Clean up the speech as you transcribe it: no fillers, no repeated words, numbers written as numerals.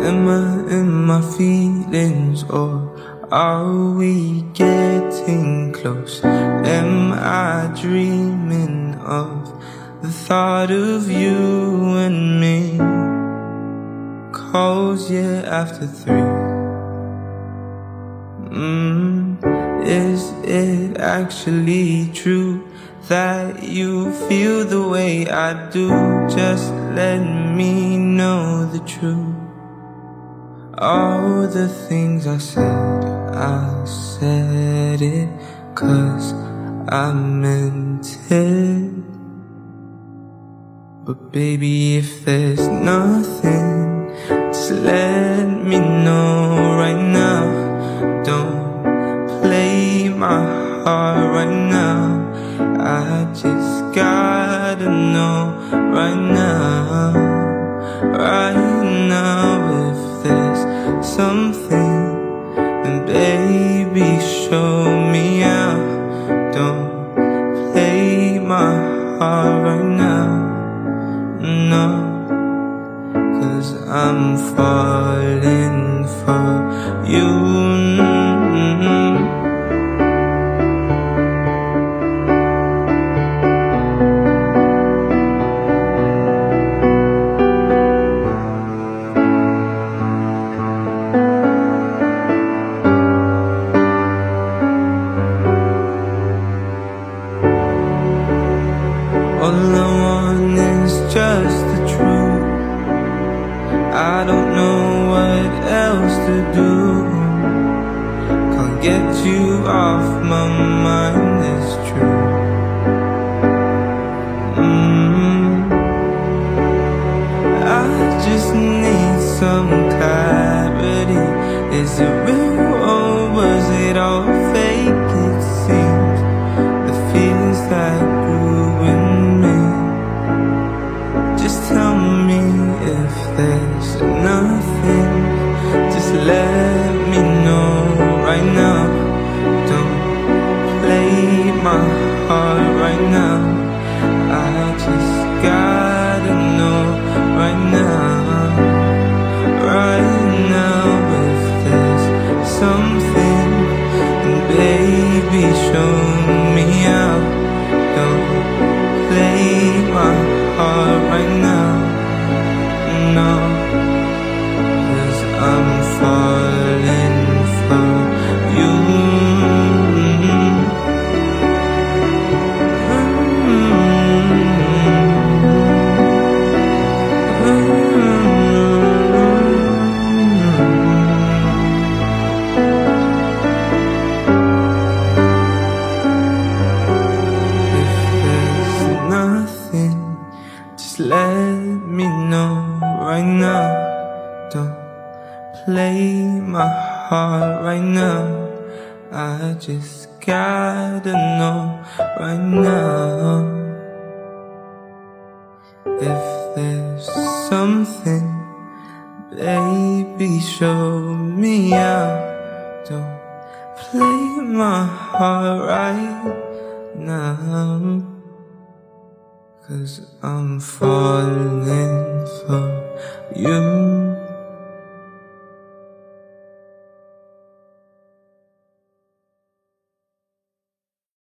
Am I in my feelings, or are we getting close? Am I dreaming of the thought of you and me? Calls, yeah, after 3. Is it actually true that you feel the way I do? Just let me know the truth. All the things I said it 'cause I meant it. But baby, if there's nothing, just let me know right now. Don't play my heart right now. I just gotta know right now, right now. If there's something, then baby, show me out. Don't play my heart right now, no, 'cause I'm falling for you. All I want is just the truth. I don't know what else to do. Can't get you off my mind, it's true. I just need some clarity. Is it real or was it all fake? It seems the feelings that grew in me. Just tell me if there's nothing. Just let me know right now. Don't play my heart right now. I just gotta know right now, right now. If there's something, then baby, show me out. Don't play my heart right now, no, 'cause I'm falling for you. Just let me know right now. Don't play my heart right now. I just gotta know right now. If there's something, baby, show me out. Don't play my heart right now, 'cause I'm falling for you.